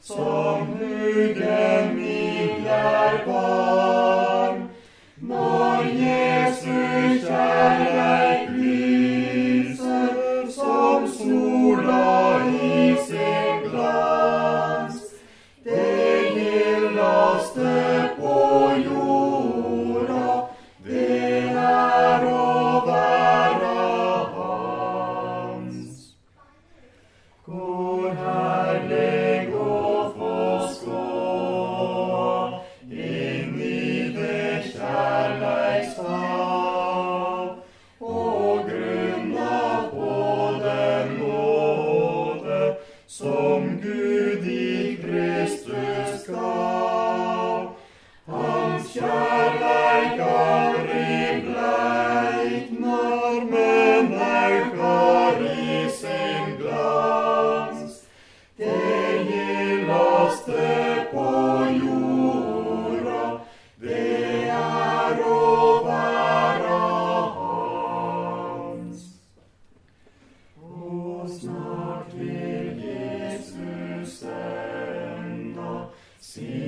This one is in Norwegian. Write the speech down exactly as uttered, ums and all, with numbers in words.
som huggen mild er varm. Når Jesus kjærleik lyser som sola i sin glans, det gildeste på jorda, det er å være hans. Hvor herlig å få skåa inn i det kjærleiks hav, og grunna på den nåde som Gud i Kristus gav. Hans kjærleik aldri bleiknar, men aukar i sin glans. Det gildeste på jorda, det er å være hans. Og snart vil Jesus senda sin